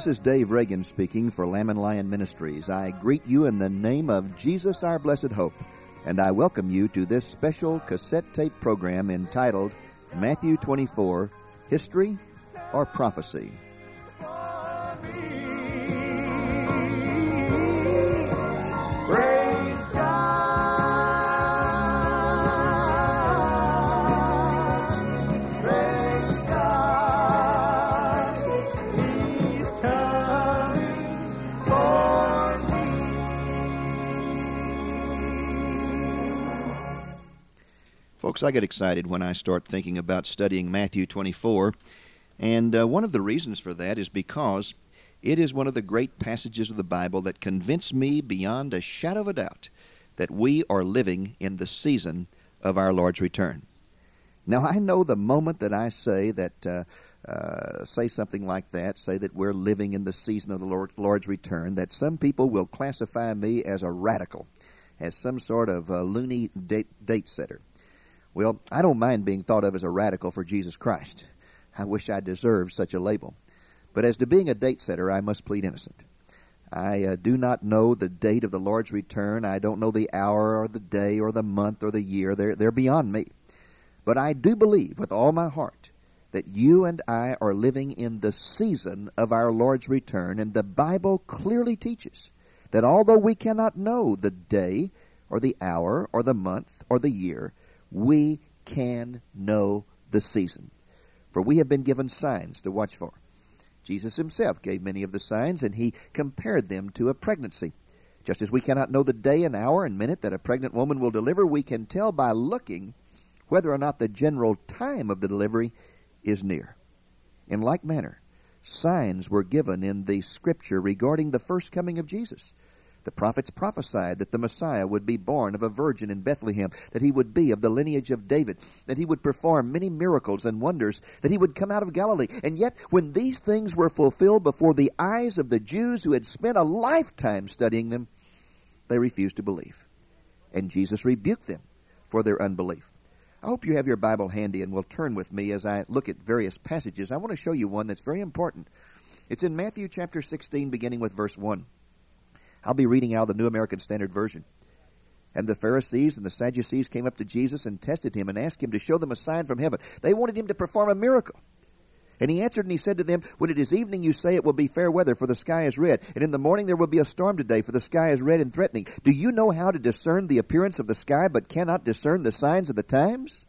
This is Dave Reagan speaking for Lamb and Lion Ministries. I greet you in the name of Jesus, our blessed hope, and I welcome you to this special cassette tape program entitled Matthew 24, History or Prophecy. Praise God. Praise God. He's coming for me. Folks, I get excited when I start thinking about studying Matthew 24, and one of the reasons for that is because it is one of the great passages of the Bible that convince me beyond a shadow of a doubt that we are living in the season of our Lord's return. Now, I know the moment that I say that, say something like that, say that we're living in the season of the Lord's return, that some people will classify me as a radical, as some sort of loony date setter. Well, I don't mind being thought of as a radical for Jesus Christ. I wish I deserved such a label. But as to being a date setter, I must plead innocent. I do not know the date of the Lord's return. I don't know the hour or the day or the month or the year. They're beyond me. But I do believe with all my heart that you and I are living in the season of our Lord's return, and the Bible clearly teaches that although we cannot know the day or the hour or the month or the year, we can know the season. For we have been given signs to watch for. Jesus himself gave many of the signs, and he compared them to a pregnancy. Just as we cannot know the day and hour and minute that a pregnant woman will deliver, we can tell by looking whether or not the general time of the delivery is near. In like manner, signs were given in the Scripture regarding the first coming of Jesus. The prophets prophesied that the Messiah would be born of a virgin in Bethlehem, that he would be of the lineage of David, that he would perform many miracles and wonders, that he would come out of Galilee. And yet, when these things were fulfilled before the eyes of the Jews who had spent a lifetime studying them, they refused to believe. And Jesus rebuked them for their unbelief. I hope you have your Bible handy and will turn with me as I look at various passages. I want to show you one that's very important. It's in Matthew chapter 16, beginning with verse 1. I'll be reading out of the New American Standard Version. And the Pharisees and the Sadducees came up to Jesus and tested him and asked him to show them a sign from heaven. They wanted him to perform a miracle. And he answered and he said to them, when it is evening you say it will be fair weather, for the sky is red. And in the morning there will be a storm today, for the sky is red and threatening. Do you know how to discern the appearance of the sky, but cannot discern the signs of the times?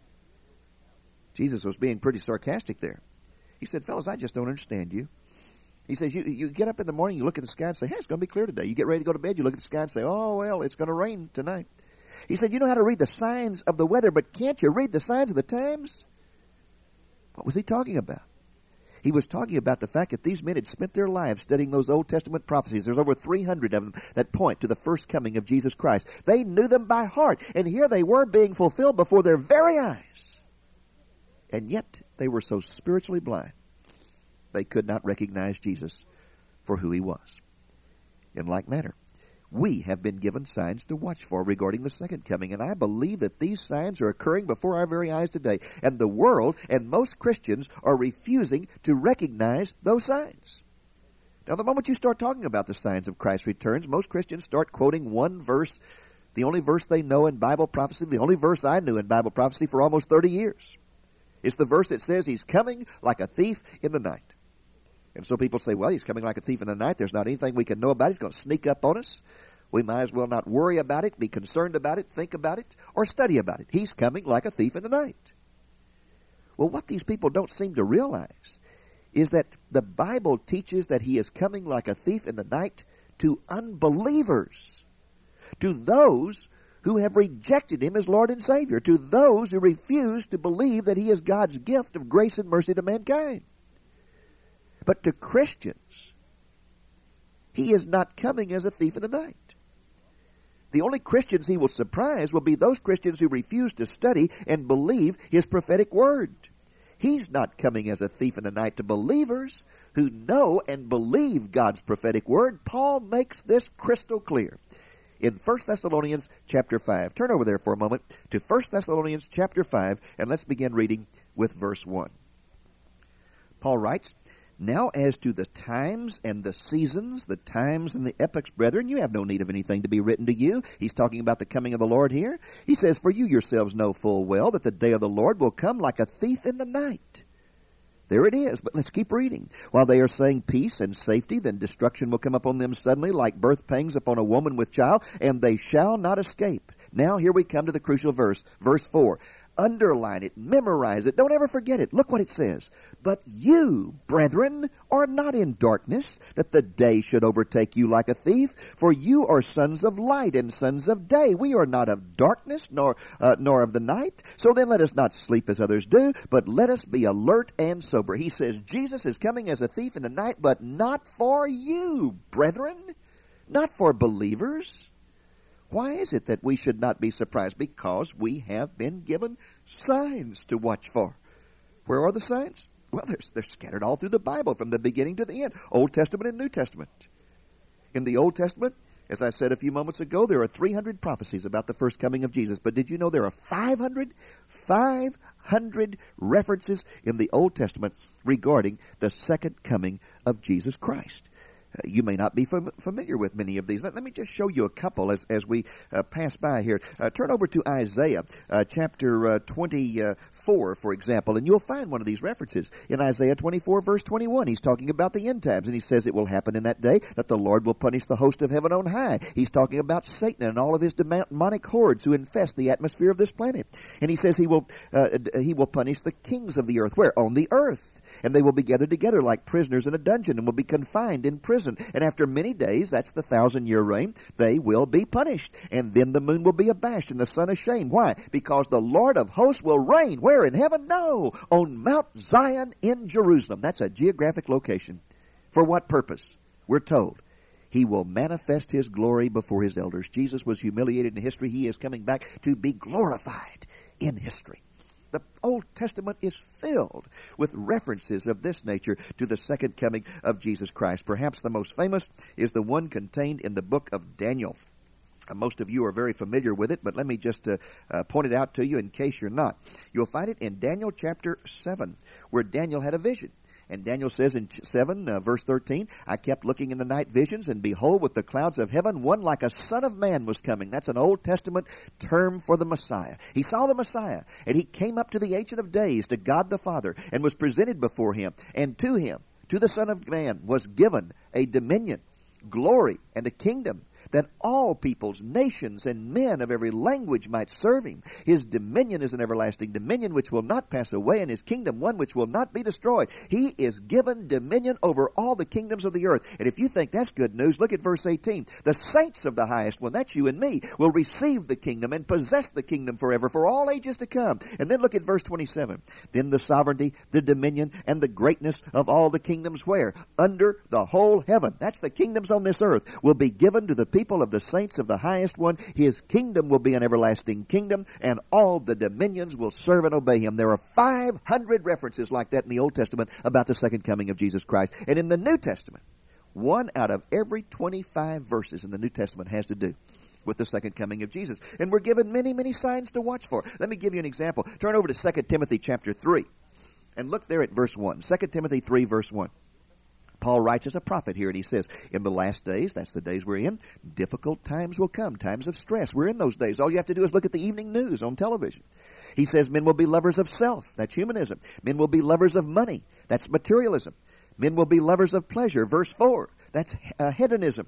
Jesus was being pretty sarcastic there. He said, fellas, I just don't understand you. He says, you get up in the morning, you look at the sky and say, hey, it's going to be clear today. You get ready to go to bed, you look at the sky and say, oh, well, it's going to rain tonight. He said, you know how to read the signs of the weather, but can't you read the signs of the times? What was he talking about? He was talking about the fact that these men had spent their lives studying those Old Testament prophecies. There's over 300 of them that point to the first coming of Jesus Christ. They knew them by heart, and here they were being fulfilled before their very eyes. And yet they were so spiritually blind, they could not recognize Jesus for who he was. In like manner, we have been given signs to watch for regarding the second coming, and I believe that these signs are occurring before our very eyes today, and the world and most Christians are refusing to recognize those signs. Now, the moment you start talking about the signs of Christ's returns, most Christians start quoting one verse, the only verse they know in Bible prophecy, the only verse I knew in Bible prophecy for almost 30 years. It's the verse that says he's coming like a thief in the night. And so people say, well, he's coming like a thief in the night. There's not anything we can know about it. He's going to sneak up on us. We might as well not worry about it, be concerned about it, think about it, or study about it. He's coming like a thief in the night. Well, what these people don't seem to realize is that the Bible teaches that he is coming like a thief in the night to unbelievers, to those who have rejected him as Lord and Savior, to those who refuse to believe that he is God's gift of grace and mercy to mankind. But to Christians, he is not coming as a thief in the night. The only Christians he will surprise will be those Christians who refuse to study and believe his prophetic word. He's not coming as a thief in the night to believers who know and believe God's prophetic word. Paul makes this crystal clear in 1 Thessalonians chapter 5. Turn over there for a moment to 1 Thessalonians chapter 5, and let's begin reading with verse 1. Paul writes, Now as to the times and the seasons, the times and the epochs, brethren, you have no need of anything to be written to you. He's talking about the coming of the Lord here. He says, for you yourselves know full well that the day of the Lord will come like a thief in the night. There it is, but let's keep reading. While they are saying peace and safety, then destruction will come upon them suddenly like birth pangs upon a woman with child, and they shall not escape. Now here we come to the crucial verse, verse 4. Underline it, memorize it, don't ever forget it. Look what it says. But you, brethren, are not in darkness, that the day should overtake you like a thief, for you are sons of light and sons of day. We are not of darkness, nor of the night. So then let us not sleep as others do, but let us be alert and sober. He says Jesus is coming as a thief in the night, but not for you, brethren, not for believers. Why is it that we should not be surprised? Because we have been given signs to watch for. Where are the signs? Well, they're scattered all through the Bible from the beginning to the end, Old Testament and New Testament. In the Old Testament, as I said a few moments ago, there are 300 prophecies about the first coming of Jesus. But did you know there are 500 references in the Old Testament regarding the second coming of Jesus Christ? You may not be familiar with many of these. Let me just show you a couple as we pass by here. Turn over to Isaiah chapter 24, for example, and you'll find one of these references. In Isaiah 24, verse 21, he's talking about the end times, and he says it will happen in that day that the Lord will punish the host of heaven on high. He's talking about Satan and all of his demonic hordes who infest the atmosphere of this planet. And he says he will punish the kings of the earth. Where? On the earth. And they will be gathered together like prisoners in a dungeon and will be confined in prison. And after many days, that's the 1,000-year reign, they will be punished. And then the moon will be abashed and the sun ashamed. Why? Because the Lord of hosts will reign. Where? In heaven? No. On Mount Zion in Jerusalem. That's a geographic location. For what purpose? We're told. He will manifest his glory before his elders. Jesus was humiliated in history. He is coming back to be glorified in history. The Old Testament is filled with references of this nature to the second coming of Jesus Christ. Perhaps the most famous is the one contained in the book of Daniel. Most of you are very familiar with it, but let me just point it out to you in case you're not. You'll find it in Daniel chapter 7, where Daniel had a vision. And Daniel says in 7, verse 13, I kept looking in the night visions, and behold, with the clouds of heaven, one like a son of man was coming. That's an Old Testament term for the Messiah. He saw the Messiah, and he came up to the Ancient of Days, to God the Father, and was presented before him. And to him, to the Son of Man, was given a dominion, glory, and a kingdom, that all peoples, nations, and men of every language might serve him. His dominion is an everlasting dominion which will not pass away, and his kingdom one which will not be destroyed. He is given dominion over all the kingdoms of the earth. And if you think that's good news, look at verse 18. The saints of the highest one, that's you and me, will receive the kingdom and possess the kingdom forever, for all ages to come. And then look at verse 27. Then the sovereignty, the dominion, and the greatness of all the kingdoms where? Under the whole heaven. That's the kingdoms on this earth, will be given to the people of the saints of the highest one. His kingdom will be an everlasting kingdom, and all the dominions will serve and obey him. There are 500 references like that in the Old Testament about the second coming of Jesus Christ. And in the New Testament, 1 out of every 25 verses in the New Testament has to do with the second coming of Jesus. And we're given many, many signs to watch for. Let me give you an example. Turn over to 2 Timothy chapter 3 and look there at verse 1. 2 Timothy 3, verse 1. Paul writes as a prophet here, and he says, in the last days, that's the days we're in, difficult times will come, times of stress. We're in those days. All you have to do is look at the evening news on television. He says men will be lovers of self. That's humanism. Men will be lovers of money. That's materialism. Men will be lovers of pleasure. Verse 4. That's hedonism.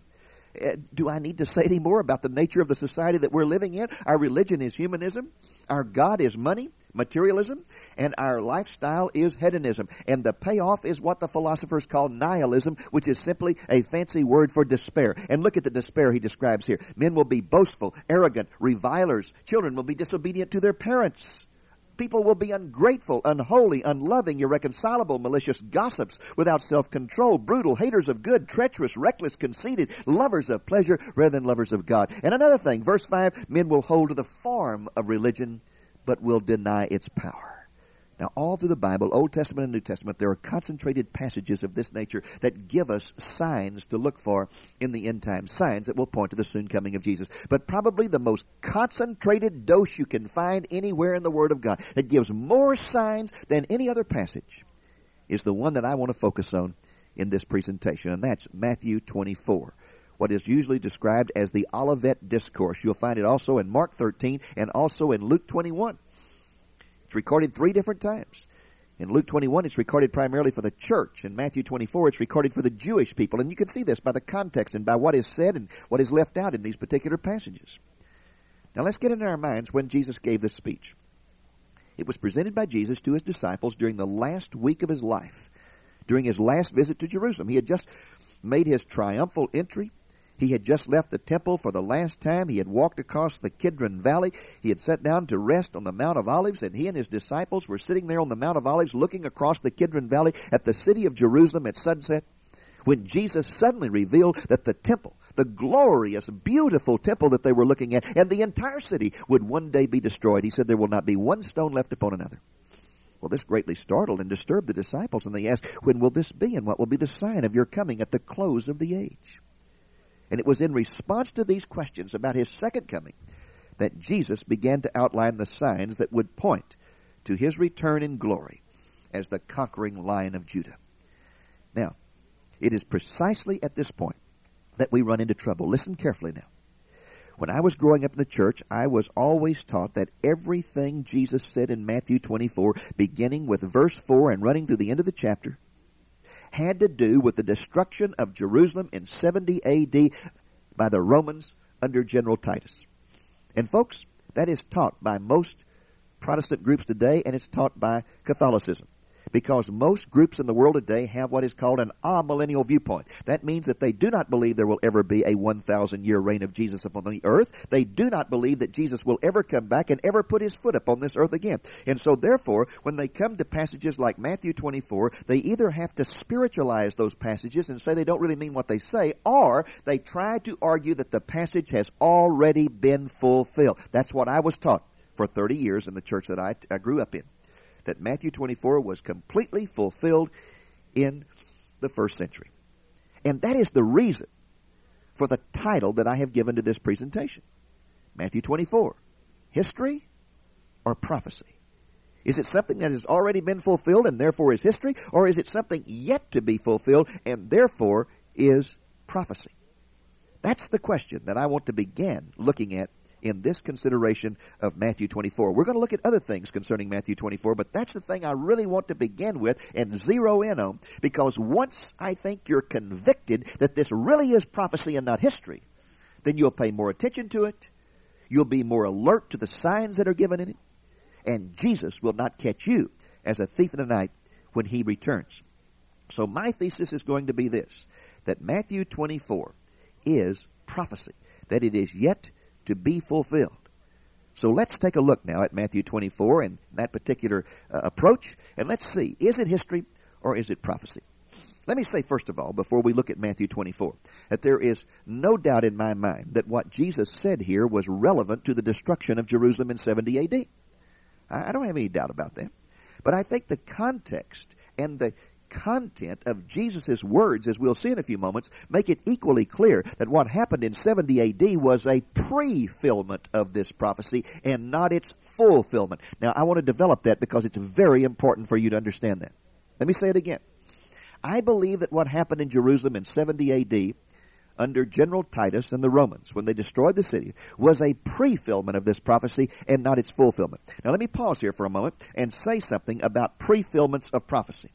Do I need to say any more about the nature of the society that we're living in? Our religion is humanism. Our God is money, materialism, and our lifestyle is hedonism. And the payoff is what the philosophers call nihilism, which is simply a fancy word for despair. And look at the despair he describes here. Men will be boastful, arrogant, revilers. Children will be disobedient to their parents. People will be ungrateful, unholy, unloving, irreconcilable, malicious gossips, without self-control, brutal, haters of good, treacherous, reckless, conceited, lovers of pleasure rather than lovers of God. And another thing, verse 5, men will hold to the form of religion, but will deny its power. Now, all through the Bible, Old Testament and New Testament, there are concentrated passages of this nature that give us signs to look for in the end times, signs that will point to the soon coming of Jesus. But probably the most concentrated dose you can find anywhere in the Word of God that gives more signs than any other passage is the one that I want to focus on in this presentation, and that's Matthew 24, what is usually described as the Olivet Discourse. You'll find it also in Mark 13 and also in Luke 21. It's recorded 3 different times. In Luke 21, it's recorded primarily for the church. In Matthew 24, it's recorded for the Jewish people. And you can see this by the context and by what is said and what is left out in these particular passages. Now let's get in our minds when Jesus gave this speech. It was presented by Jesus to his disciples during the last week of his life, during his last visit to Jerusalem. He had just made his triumphal entry. He had just left the temple for the last time. He had walked across the Kidron Valley. He had sat down to rest on the Mount of Olives, and he and his disciples were sitting there on the Mount of Olives looking across the Kidron Valley at the city of Jerusalem at sunset, when Jesus suddenly revealed that the temple, the glorious, beautiful temple that they were looking at, and the entire city would one day be destroyed. He said there will not be one stone left upon another. Well, this greatly startled and disturbed the disciples, and they asked, when will this be, and what will be the sign of your coming at the close of the age? And it was in response to these questions about his second coming that Jesus began to outline the signs that would point to his return in glory as the conquering Lion of Judah. Now, it is precisely at this point that we run into trouble. Listen carefully now. When I was growing up in the church, I was always taught that everything Jesus said in Matthew 24, beginning with verse 4 and running through the end of the chapter, had to do with the destruction of Jerusalem in 70 A.D. by the Romans under General Titus. And folks, that is taught by most Protestant groups today, and it's taught by Catholicism. Because most groups in the world today have what is called an amillennial viewpoint. That means that they do not believe there will ever be a 1,000-year reign of Jesus upon the earth. They do not believe that Jesus will ever come back and ever put his foot upon this earth again. And so therefore, when they come to passages like Matthew 24, they either have to spiritualize those passages and say they don't really mean what they say, or they try to argue that the passage has already been fulfilled. That's what I was taught for 30 years in the church that I grew up in. That Matthew 24 was completely fulfilled in the first century. And that is the reason for the title that I have given to this presentation. Matthew 24, history or prophecy? Is it something that has already been fulfilled and therefore is history, or is it something yet to be fulfilled and therefore is prophecy? That's the question that I want to begin looking at in this consideration of Matthew 24. We're going to look at other things concerning Matthew 24, but that's the thing I really want to begin with and zero in on, because once I think you're convicted that this really is prophecy and not history, then you'll pay more attention to it, you'll be more alert to the signs that are given in it, and Jesus will not catch you as a thief in the night when he returns. So my thesis is going to be this, that Matthew 24 is prophecy, that it is yet to be fulfilled. So let's take a look now at Matthew 24 and that particular approach, and let's see, is it history or is it prophecy? Let me say first of all, before we look at Matthew 24, that there is no doubt in my mind that what Jesus said here was relevant to the destruction of Jerusalem in 70 A.D. I don't have any doubt about that. But I think the context and the content of Jesus' words, as we'll see in a few moments, make it equally clear that what happened in 70 A.D. was a pre-fulfillment of this prophecy and not its fulfillment. Now, I want to develop that because it's very important for you to understand that. Let me say it again. I believe that what happened in Jerusalem in 70 A.D. under General Titus and the Romans, when they destroyed the city, was a pre-fulfillment of this prophecy and not its fulfillment. Now, let me pause here for a moment and say something about pre-fulfillments of prophecy.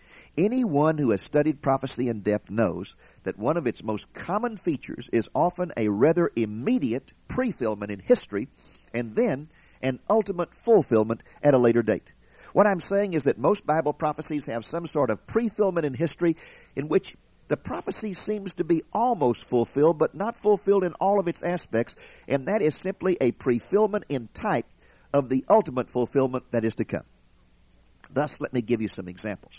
Anyone who has studied prophecy in depth knows that one of its most common features is often a rather immediate pre-fulfillment in history and then an ultimate fulfillment at a later date. What I'm saying is that most Bible prophecies have some sort of pre-fulfillment in history in which the prophecy seems to be almost fulfilled but not fulfilled in all of its aspects, and that is simply a pre-fulfillment in type of the ultimate fulfillment that is to come. Thus, let me give you some examples.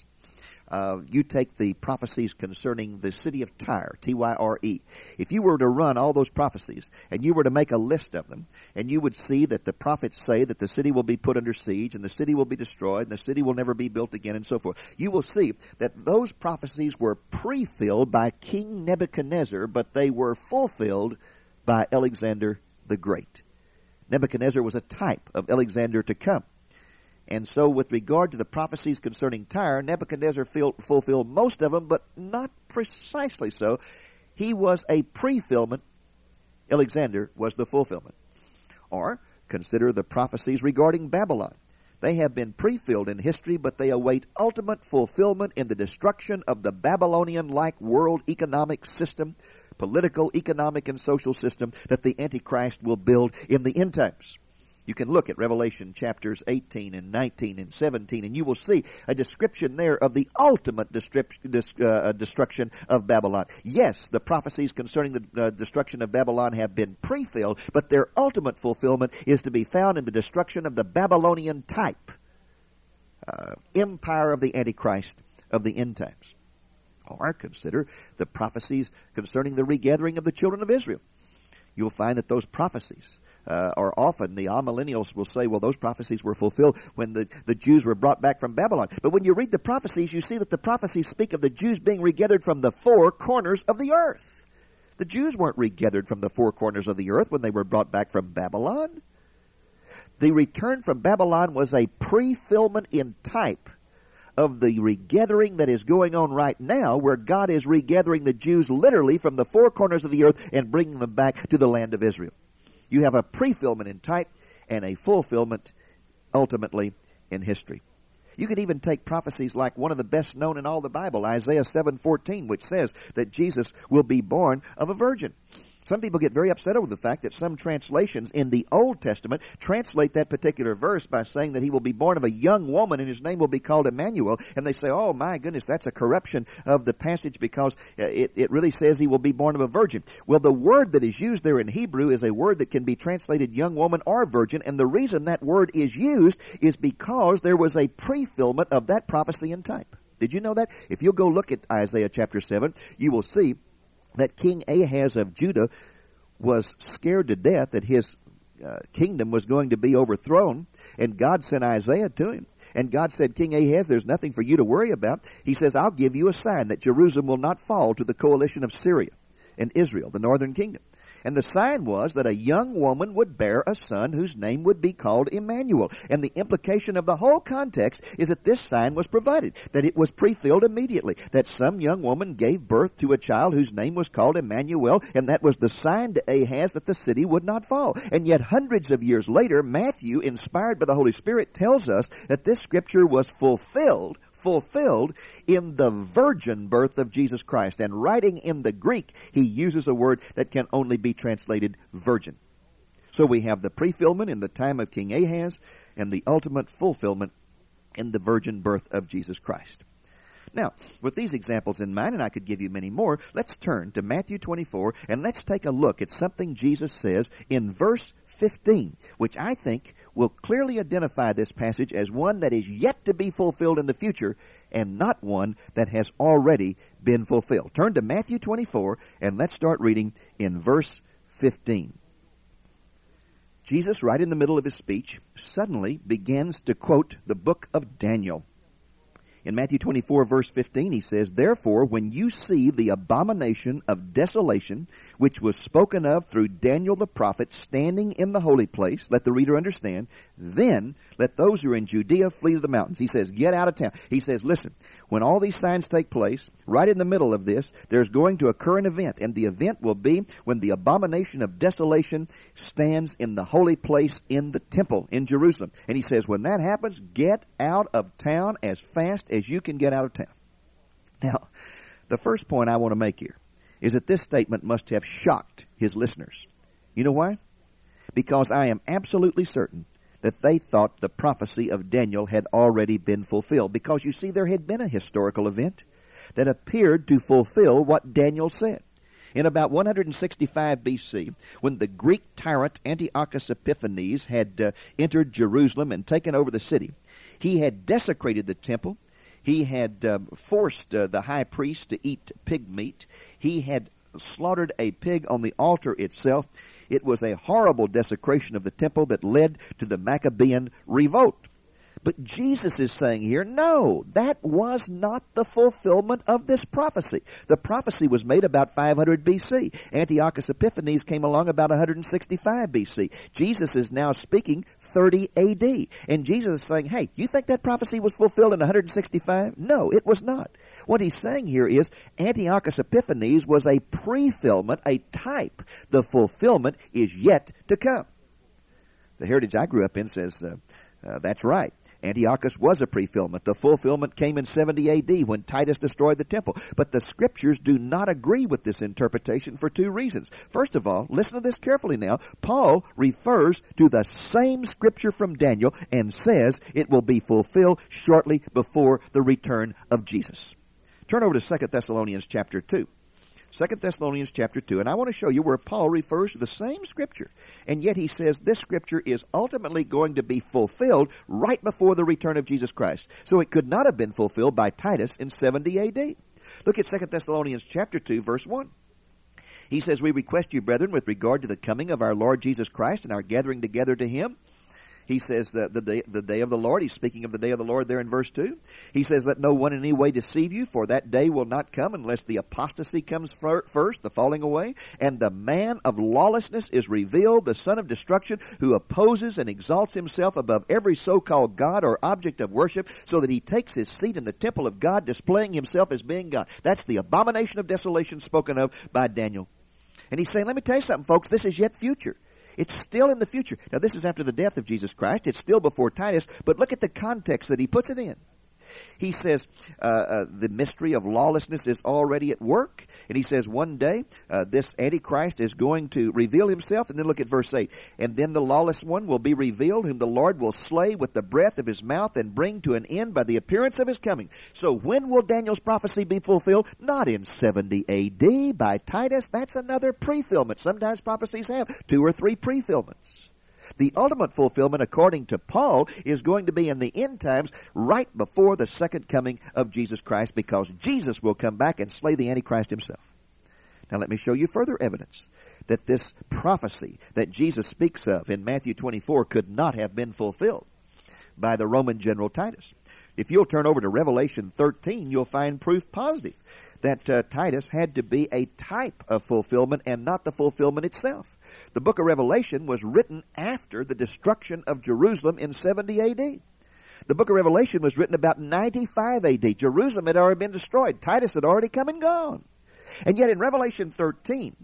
You take the prophecies concerning the city of Tyre, T-Y-R-E. If you were to run all those prophecies and you were to make a list of them, and you would see that the prophets say that the city will be put under siege and the city will be destroyed and the city will never be built again and so forth, you will see that those prophecies were pre-filled by King Nebuchadnezzar, but they were fulfilled by Alexander the Great. Nebuchadnezzar was a type of Alexander to come. And so with regard to the prophecies concerning Tyre, Nebuchadnezzar fulfilled most of them, but not precisely so. He was a pre-fulfillment. Alexander was the fulfillment. Or consider the prophecies regarding Babylon. They have been pre-filled in history, but they await ultimate fulfillment in the destruction of the Babylonian-like world economic system, political, economic, and social system that the Antichrist will build in the end times. You can look at Revelation chapters 18 and 19 and 17, and you will see a description there of the ultimate destruction of Babylon. Yes, the prophecies concerning the destruction of Babylon have been pre-filled, but their ultimate fulfillment is to be found in the destruction of the Babylonian type empire of the Antichrist of the end times. Or consider the prophecies concerning the regathering of the children of Israel. You'll find that those prophecies are often, the amillennials will say, well, those prophecies were fulfilled when the Jews were brought back from Babylon. But when you read the prophecies, you see that the prophecies speak of the Jews being regathered from the four corners of the earth. The Jews weren't regathered from the four corners of the earth when they were brought back from Babylon. The return from Babylon was a pre-fulfillment in type of the regathering that is going on right now, where God is regathering the Jews literally from the four corners of the earth and bringing them back to the land of Israel. You have a pre-fulfillment in type and a fulfillment ultimately in history. You could even take prophecies like one of the best known in all the Bible, Isaiah 7:14, which says that Jesus will be born of a virgin. Some people get very upset over the fact that some translations in the Old Testament translate that particular verse by saying that he will be born of a young woman and his name will be called Emmanuel. And they say, oh my goodness, that's a corruption of the passage because it really says he will be born of a virgin. Well, the word that is used there in Hebrew is a word that can be translated young woman or virgin. And the reason that word is used is because there was a pre-fulfillment of that prophecy in type. Did you know that? If you'll go look at Isaiah chapter 7, you will see that King Ahaz of Judah was scared to death that his kingdom was going to be overthrown, and God sent Isaiah to him. And God said, King Ahaz, there's nothing for you to worry about. He says, I'll give you a sign that Jerusalem will not fall to the coalition of Syria and Israel, the northern kingdom. And the sign was that a young woman would bear a son whose name would be called Emmanuel. And the implication of the whole context is that this sign was provided, that it was pre-filled immediately, that some young woman gave birth to a child whose name was called Emmanuel, and that was the sign to Ahaz that the city would not fall. And yet hundreds of years later, Matthew, inspired by the Holy Spirit, tells us that this scripture was fulfilled in the virgin birth of Jesus Christ. And writing in the Greek, he uses a word that can only be translated virgin. So we have the pre-fulfillment in the time of King Ahaz and the ultimate fulfillment in the virgin birth of Jesus Christ. Now, with these examples in mind, and I could give you many more, let's turn to Matthew 24 and let's take a look at something Jesus says in verse 15, which I think will clearly identify this passage as one that is yet to be fulfilled in the future and not one that has already been fulfilled. Turn to Matthew 24 and let's start reading in verse 15. Jesus, right in the middle of his speech, suddenly begins to quote the book of Daniel. In Matthew 24, verse 15, he says, Therefore, when you see the abomination of desolation, which was spoken of through Daniel the prophet, standing in the holy place, let the reader understand, then let those who are in Judea flee to the mountains. He says, get out of town. He says, listen, when all these signs take place, right in the middle of this, there's going to occur an event, and the event will be when the abomination of desolation stands in the holy place in the temple in Jerusalem. And he says, when that happens, get out of town as fast as you can get out of town. Now, the first point I want to make here is that this statement must have shocked his listeners. You know why? Because I am absolutely certain that they thought the prophecy of Daniel had already been fulfilled. Because, you see, there had been a historical event that appeared to fulfill what Daniel said. In about 165 B.C., when the Greek tyrant Antiochus Epiphanes had entered Jerusalem and taken over the city, he had desecrated the temple. He had forced the high priest to eat pig meat. He had slaughtered a pig on the altar itself. It was a horrible desecration of the temple that led to the Maccabean revolt. But Jesus is saying here, no, that was not the fulfillment of this prophecy. The prophecy was made about 500 BC. Antiochus Epiphanes came along about 165 BC. Jesus is now speaking 30 AD. And Jesus is saying, hey, you think that prophecy was fulfilled in 165? No, it was not. What he's saying here is Antiochus Epiphanes was a pre-fulfillment, a type. The fulfillment is yet to come. The heritage I grew up in says that's right. Antiochus was a pre-fulfillment. The fulfillment came in 70 AD when Titus destroyed the temple. But the Scriptures do not agree with this interpretation for two reasons. First of all, listen to this carefully now. Paul refers to the same Scripture from Daniel and says it will be fulfilled shortly before the return of Jesus. Turn over to 2 Thessalonians chapter 2. 2 Thessalonians chapter 2, and I want to show you where Paul refers to the same Scripture, and yet he says this Scripture is ultimately going to be fulfilled right before the return of Jesus Christ. So it could not have been fulfilled by Titus in 70 AD. Look at 2 Thessalonians chapter 2, verse 1. He says, we request you, brethren, with regard to the coming of our Lord Jesus Christ and our gathering together to Him. He says that the day of the Lord, he's speaking of the day of the Lord there in verse 2. He says, let no one in any way deceive you, for that day will not come unless the apostasy comes first, the falling away, and the man of lawlessness is revealed, the son of destruction, who opposes and exalts himself above every so-called God or object of worship, so that he takes his seat in the temple of God, displaying himself as being God. That's the abomination of desolation spoken of by Daniel. And he's saying, let me tell you something, folks, this is yet future. It's still in the future. Now, this is after the death of Jesus Christ. It's still before Titus, but look at the context that he puts it in. He says the mystery of lawlessness is already at work. And he says one day this Antichrist is going to reveal himself. And then look at verse 8. And then the lawless one will be revealed, whom the Lord will slay with the breath of his mouth and bring to an end by the appearance of his coming. So when will Daniel's prophecy be fulfilled? Not in 70 AD by Titus. That's another pre-fulfillment. Sometimes prophecies have 2 or 3 pre-fulfillments. The ultimate fulfillment, according to Paul, is going to be in the end times right before the second coming of Jesus Christ, because Jesus will come back and slay the Antichrist himself. Now let me show you further evidence that this prophecy that Jesus speaks of in Matthew 24 could not have been fulfilled by the Roman general Titus. If you'll turn over to Revelation 13, you'll find proof positive that Titus had to be a type of fulfillment and not the fulfillment itself. The book of Revelation was written after the destruction of Jerusalem in 70 AD. The book of Revelation was written about 95 AD. Jerusalem had already been destroyed. Titus had already come and gone. And yet in Revelation 13,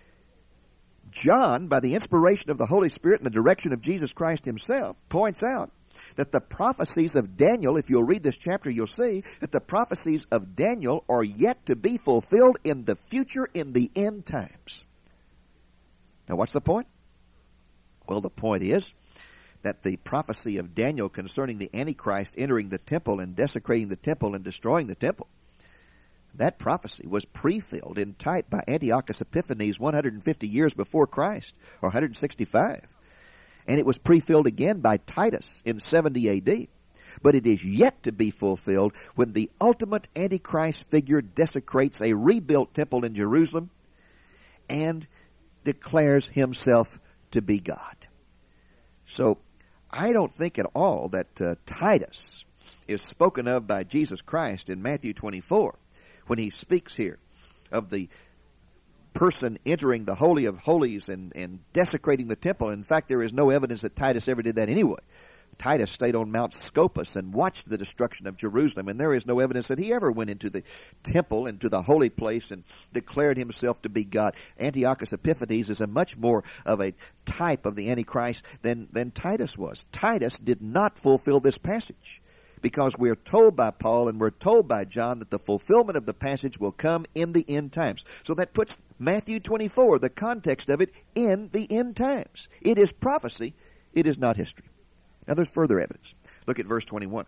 John, by the inspiration of the Holy Spirit and the direction of Jesus Christ himself, points out that the prophecies of Daniel, if you'll read this chapter, you'll see that the prophecies of Daniel are yet to be fulfilled in the future, in the end times. Now, what's the point? Well, the point is that the prophecy of Daniel concerning the Antichrist entering the temple and desecrating the temple and destroying the temple, that prophecy was pre-filled in type by Antiochus Epiphanes 150 years before Christ, or 165. And it was pre-filled again by Titus in 70 AD. But it is yet to be fulfilled when the ultimate Antichrist figure desecrates a rebuilt temple in Jerusalem and declares himself to be God. So I don't think at all that Titus is spoken of by Jesus Christ in Matthew 24 when he speaks here of the person entering the Holy of Holies and desecrating the temple. In fact, there is no evidence that Titus ever did that anyway. Titus stayed on Mount Scopus and watched the destruction of Jerusalem, and there is no evidence that he ever went into the temple, into the holy place, and declared himself to be God. Antiochus Epiphanes is a much more of a type of the Antichrist than Titus was. Titus did not fulfill this passage, because we're told by Paul and we're told by John that the fulfillment of the passage will come in the end times. So that puts Matthew 24, the context of it, in the end times. It is prophecy. It is not history. Now there's further evidence. Look at verse 21.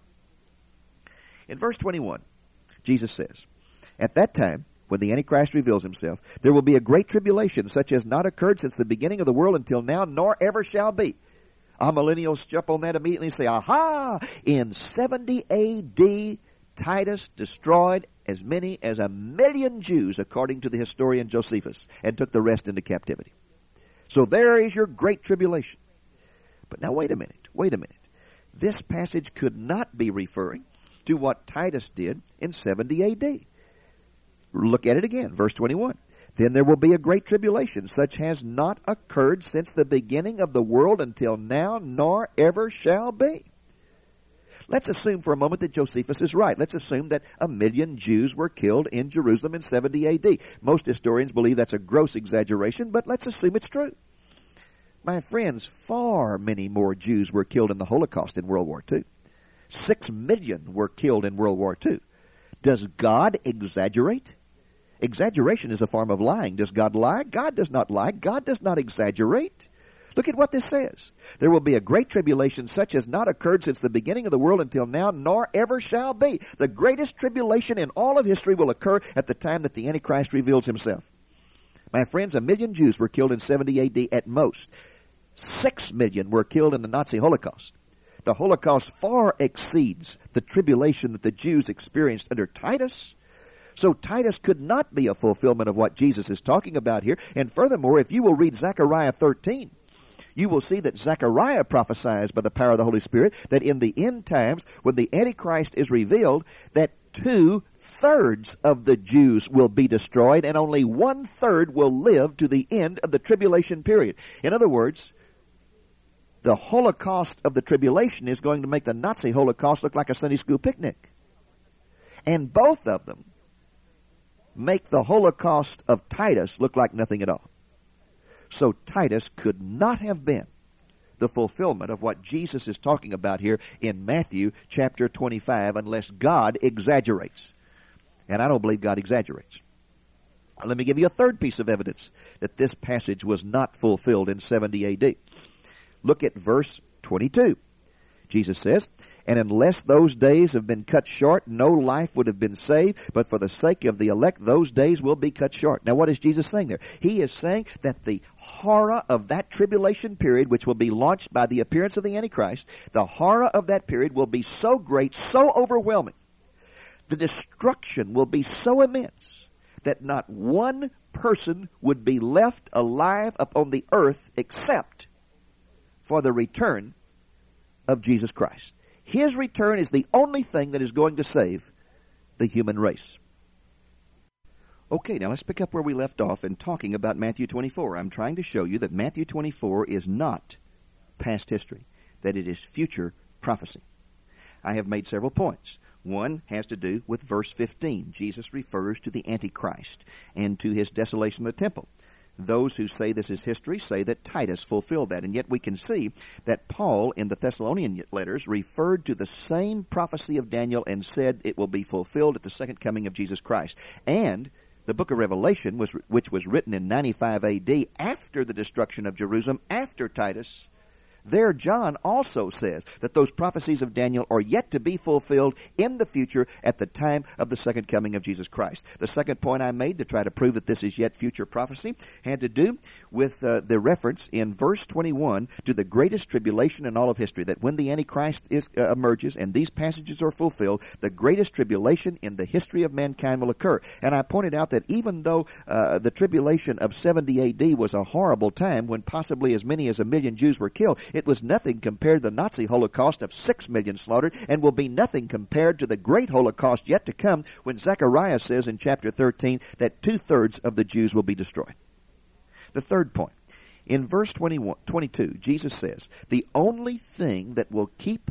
In verse 21, Jesus says, at that time, when the Antichrist reveals himself, there will be a great tribulation, such as not occurred since the beginning of the world until now, nor ever shall be. Amillennials jump on that immediately and say, aha! In 70 A.D., Titus destroyed as many as 1 million Jews, according to the historian Josephus, and took the rest into captivity. So there is your great tribulation. But now wait a minute. this passage could not be referring to what Titus did in 70 A.D. Look at it again, verse 21. Then there will be a great tribulation, such has not occurred since the beginning of the world until now, nor ever shall be. Let's assume for a moment that Josephus is right. Let's assume that 1 million Jews were killed in Jerusalem in 70 A.D. Most historians believe that's a gross exaggeration, but let's assume it's true. My friends, far many more Jews were killed in the Holocaust in World War II. 6 million were killed in World War II. Does God exaggerate? Exaggeration is a form of lying. Does God lie? God does not lie. God does not exaggerate. Look at what this says. There will be a great tribulation such as not occurred since the beginning of the world until now, nor ever shall be. The greatest tribulation in all of history will occur at the time that the Antichrist reveals himself. My friends, 1 million Jews were killed in 70 A.D. at most. 6 million were killed in the Nazi Holocaust. The Holocaust far exceeds the tribulation that the Jews experienced under Titus. So Titus could not be a fulfillment of what Jesus is talking about here. And furthermore, if you will read Zechariah 13, you will see that Zechariah prophesies by the power of the Holy Spirit that in the end times, when the Antichrist is revealed, that 2/3 of the Jews will be destroyed and only 1/3 will live to the end of the tribulation period. In other words, the Holocaust of the tribulation is going to make the Nazi Holocaust look like a Sunday school picnic. And both of them make the Holocaust of Titus look like nothing at all. So Titus could not have been the fulfillment of what Jesus is talking about here in Matthew chapter 25 unless God exaggerates. And I don't believe God exaggerates. Let me give you a third piece of evidence that this passage was not fulfilled in 70 A.D. Look at verse 22. Jesus says, and unless those days have been cut short, no life would have been saved, but for the sake of the elect, those days will be cut short. Now, what is Jesus saying there? He is saying that the horror of that tribulation period, which will be launched by the appearance of the Antichrist, the horror of that period will be so great, so overwhelming. The destruction will be so immense that not one person would be left alive upon the earth except for the return of Jesus Christ. His return is the only thing that is going to save the human race. Okay, now let's pick up where we left off in talking about Matthew 24. I'm trying to show you that Matthew 24 is not past history, that it is future prophecy. I have made several points. One has to do with verse 15. Jesus refers to the Antichrist and to his desolation of the temple. Those who say this is history say that Titus fulfilled that, and yet we can see that Paul in the Thessalonian letters referred to the same prophecy of Daniel and said it will be fulfilled at the second coming of Jesus Christ. And the book of Revelation, which was written in 95 A.D. after the destruction of Jerusalem, after Titus, there John also says that those prophecies of Daniel are yet to be fulfilled in the future at the time of the second coming of Jesus Christ. The second point I made to try to prove that this is yet future prophecy had to do with the reference in verse 21 to the greatest tribulation in all of history, that when the Antichrist emerges and these passages are fulfilled, the greatest tribulation in the history of mankind will occur. And I pointed out that even though the tribulation of 70 A.D. was a horrible time when possibly as many as 1 million Jews were killed, it was nothing compared to the Nazi Holocaust of 6 million slaughtered, and will be nothing compared to the great Holocaust yet to come when Zechariah says in chapter 13 that 2/3 of the Jews will be destroyed. The third point, in verse 22, Jesus says, the only thing that will keep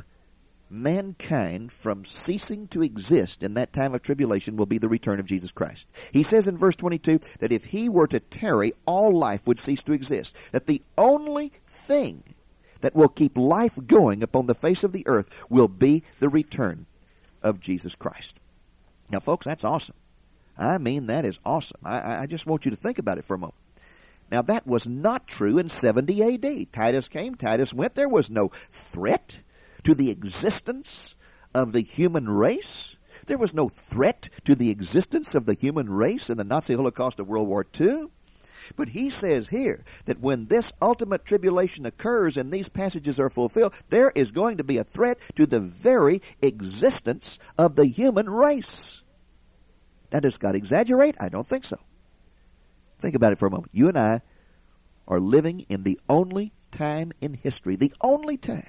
mankind from ceasing to exist in that time of tribulation will be the return of Jesus Christ. He says in verse 22 that if he were to tarry, all life would cease to exist. That the only thing that will keep life going upon the face of the earth will be the return of Jesus Christ. Now, folks, that's awesome. I mean, that is awesome. I just want you to think about it for a moment. Now, that was not true in 70 A.D. Titus came, Titus went. There was no threat to the existence of the human race. There was no threat to the existence of the human race in the Nazi Holocaust of World War II. But he says here that when this ultimate tribulation occurs and these passages are fulfilled, there is going to be a threat to the very existence of the human race. Now, does God exaggerate? I don't think so. Think about it for a moment. You and I are living in the only time in history, the only time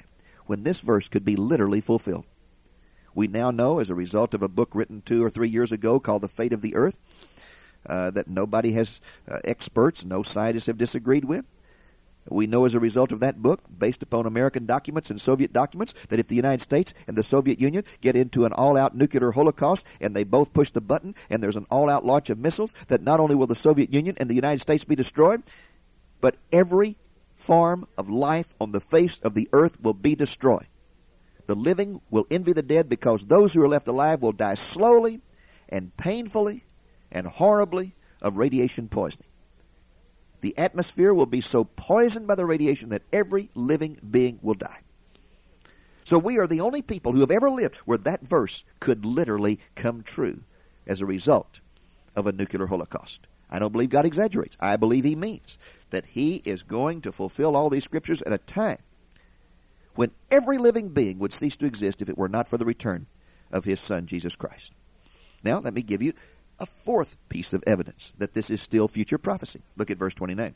when this verse could be literally fulfilled. We now know, as a result of a book written 2 or 3 years ago called The Fate of the Earth, that nobody has, experts, no scientists have disagreed with. We know as a result of that book, based upon American documents and Soviet documents, that if the United States and the Soviet Union get into an all-out nuclear holocaust and they both push the button and there's an all-out launch of missiles, that not only will the Soviet Union and the United States be destroyed, but every form of life on the face of the earth will be destroyed. The living will envy the dead because those who are left alive will die slowly and painfully and horribly of radiation poisoning. The atmosphere will be so poisoned by the radiation that every living being will die. So we are the only people who have ever lived where that verse could literally come true as a result of a nuclear holocaust. I don't believe God exaggerates. I believe He means that He is going to fulfill all these scriptures at a time when every living being would cease to exist if it were not for the return of His Son, Jesus Christ. Now, let me give you a fourth piece of evidence that this is still future prophecy. Look at verse 29.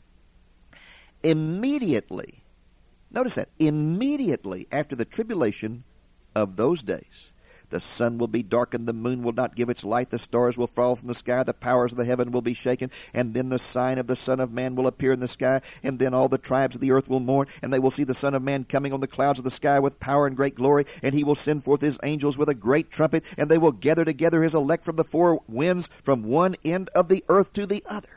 Immediately, notice that, immediately after the tribulation of those days, the sun will be darkened, the moon will not give its light, the stars will fall from the sky, the powers of the heaven will be shaken, and then the sign of the Son of Man will appear in the sky, and then all the tribes of the earth will mourn, and they will see the Son of Man coming on the clouds of the sky with power and great glory, and He will send forth His angels with a great trumpet, and they will gather together His elect from the four winds, from one end of the earth to the other.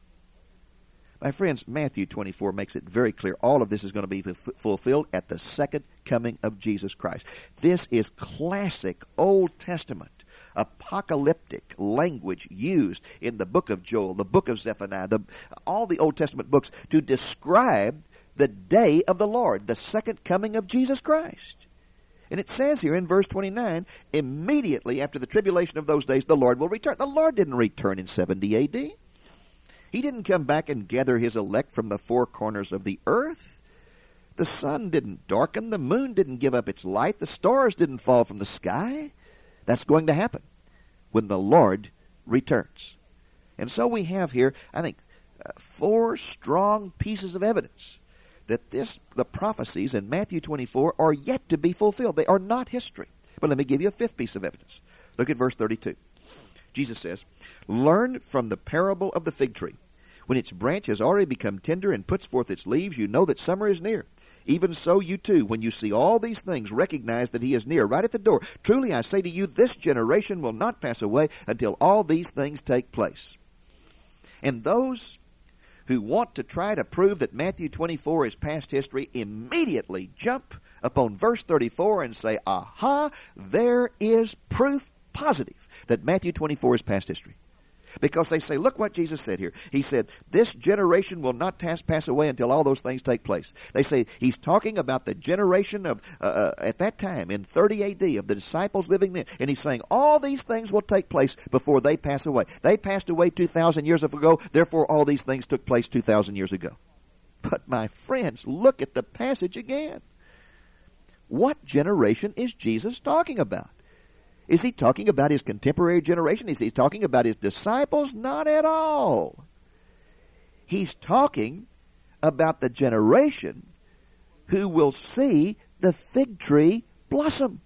My friends, Matthew 24 makes it very clear all of this is going to be fulfilled at the second coming of Jesus Christ. This is classic Old Testament, apocalyptic language used in the book of Joel, the book of Zephaniah, all the Old Testament books to describe the day of the Lord, the second coming of Jesus Christ. And it says here in verse 29, immediately after the tribulation of those days, the Lord will return. The Lord didn't return in 70 A.D. He didn't come back and gather His elect from the four corners of the earth. The sun didn't darken. The moon didn't give up its light. The stars didn't fall from the sky. That's going to happen when the Lord returns. And so we have here, I think, 4 strong pieces of evidence that the prophecies in Matthew 24 are yet to be fulfilled. They are not history. But let me give you a 5th piece of evidence. Look at verse 32. Jesus says, "Learn from the parable of the fig tree. When its branch has already become tender and puts forth its leaves, you know that summer is near. Even so, you too, when you see all these things, recognize that He is near, right at the door. Truly, I say to you, this generation will not pass away until all these things take place." And those who want to try to prove that Matthew 24 is past history immediately jump upon verse 34 and say, aha, there is proof positive that Matthew 24 is past history. Because they say, look what Jesus said here. He said, this generation will not pass away until all those things take place. They say He's talking about the generation of, at that time, in 30 A.D., of the disciples living then. And He's saying all these things will take place before they pass away. They passed away 2,000 years ago, therefore all these things took place 2,000 years ago. But my friends, look at the passage again. What generation is Jesus talking about? Is He talking about His contemporary generation? Is He talking about His disciples? Not at all. He's talking about the generation who will see the fig tree blossom.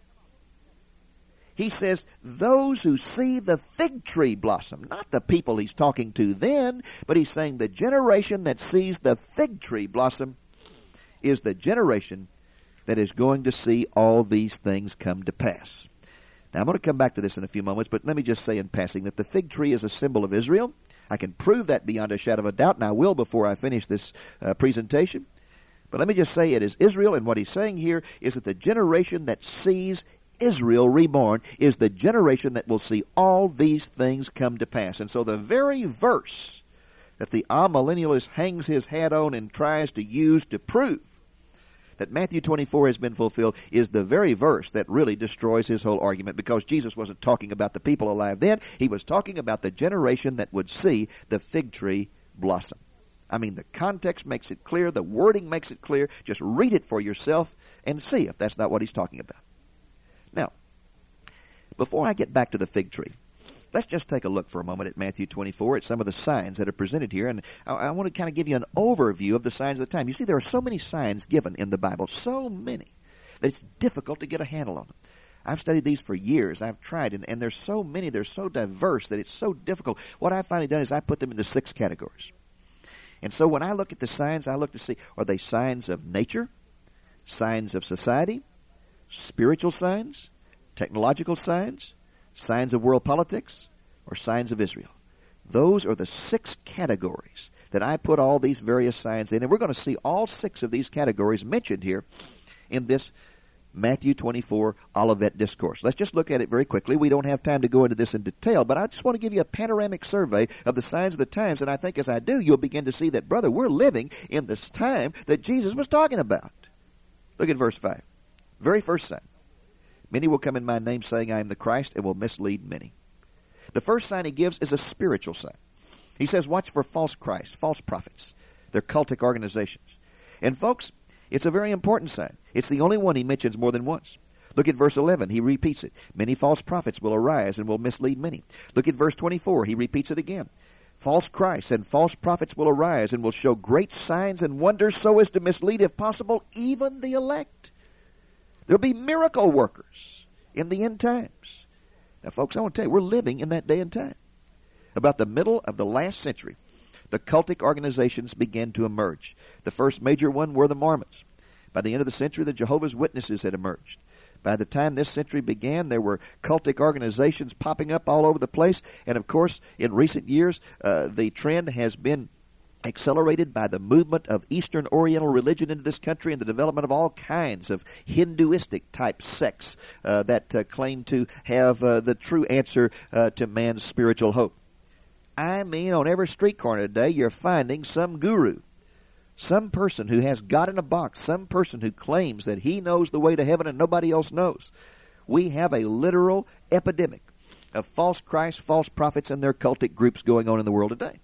He says, those who see the fig tree blossom, not the people He's talking to then, but He's saying the generation that sees the fig tree blossom is the generation that is going to see all these things come to pass. Now, I'm going to come back to this in a few moments, but let me just say in passing that the fig tree is a symbol of Israel. I can prove that beyond a shadow of a doubt, and I will before I finish this presentation. But let me just say it is Israel, and what he's saying here is that the generation that sees Israel reborn is the generation that will see all these things come to pass. And so the very verse that the amillennialist hangs his hat on and tries to use to prove that Matthew 24 has been fulfilled is the very verse that really destroys his whole argument, because Jesus wasn't talking about the people alive then. He was talking about the generation that would see the fig tree blossom. I mean, the context makes it clear. The wording makes it clear. Just read it for yourself and see if that's not what he's talking about. Now, before I get back to the fig tree, let's just take a look for a moment at Matthew 24, at some of the signs that are presented here. And I want to kind of give you an overview of the signs of the time. You see, there are so many signs given in the Bible, so many. that it's difficult to get a handle on them. I've studied these for years. I've tried, and there's so many, they're so diverse that it's so difficult. What I've finally done is I put them into 6 categories. And so when I look at the signs, I look to see, are they signs of nature, signs of society, spiritual signs, technological signs, signs of world politics, or signs of Israel? Those are the 6 categories that I put all these various signs in. And we're going to see all 6 of these categories mentioned here in this Matthew 24 Olivet Discourse. Let's just look at it very quickly. We don't have time to go into this in detail, but I just want to give you a panoramic survey of the signs of the times, and I think as I do, you'll begin to see that, brother, we're living in this time that Jesus was talking about. Look at verse 5. Very first sign. Many will come in my name saying I am the Christ and will mislead many. The first sign he gives is a spiritual sign. He says, watch for false Christs, false prophets. They're cultic organizations. And folks, it's a very important sign. It's the only one he mentions more than once. Look at verse 11. He repeats it. Many false prophets will arise and will mislead many. Look at verse 24. He repeats it again. False Christs and false prophets will arise and will show great signs and wonders so as to mislead, if possible, even the elect. There'll be miracle workers in the end times. Now, folks, I want to tell you, we're living in that day and time. About the middle of the last century, the cultic organizations began to emerge. The first major one were the Mormons. By the end of the century, the Jehovah's Witnesses had emerged. By the time this century began, there were cultic organizations popping up all over the place. And, of course, in recent years, the trend has been accelerated by the movement of Eastern Oriental religion into this country and the development of all kinds of Hinduistic-type sects that claim to have the true answer to man's spiritual hope. I mean, on every street corner today, you're finding some guru, some person who has God in a box, some person who claims that he knows the way to heaven and nobody else knows. We have a literal epidemic of false Christs, false prophets, and their cultic groups going on in the world today.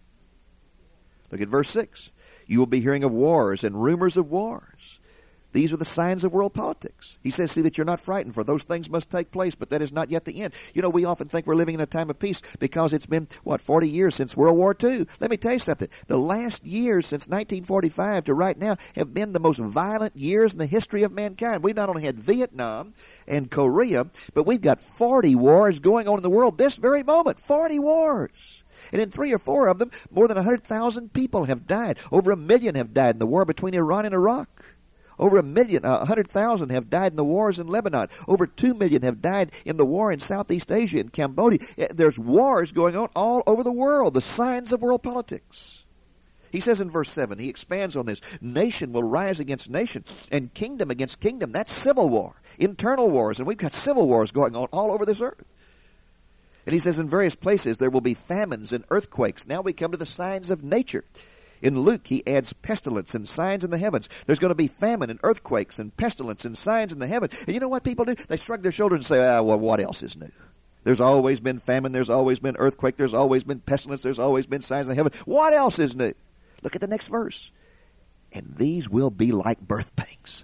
Look at verse 6. You will be hearing of wars and rumors of wars. These are the signs of world politics. He says, see that you're not frightened, for those things must take place, but that is not yet the end. You know, we often think we're living in a time of peace because it's been, 40 years since World War II. Let me tell you something. The last years since 1945 to right now have been the most violent years in the history of mankind. We've not only had Vietnam and Korea, but we've got 40 wars going on in the world this very moment. 40 wars. And in 3 or 4 of them, more than 100,000 people have died. Over 1 million have died in the war between Iran and Iraq. Over 100,000 have died in the wars in Lebanon. Over 2 million have died in the war in Southeast Asia and Cambodia. There's wars going on all over the world, the signs of world politics. He says in verse 7, he expands on this, nation will rise against nation and kingdom against kingdom. That's civil war, internal wars, and we've got civil wars going on all over this earth. And he says in various places there will be famines and earthquakes. Now we come to the signs of nature. In Luke, he adds pestilence and signs in the heavens. There's going to be famine and earthquakes and pestilence and signs in the heavens. And you know what people do? They shrug their shoulders and say, well, what else is new? There's always been famine. There's always been earthquake. There's always been pestilence. There's always been signs in the heavens. What else is new? Look at the next verse. And these will be like birth pangs.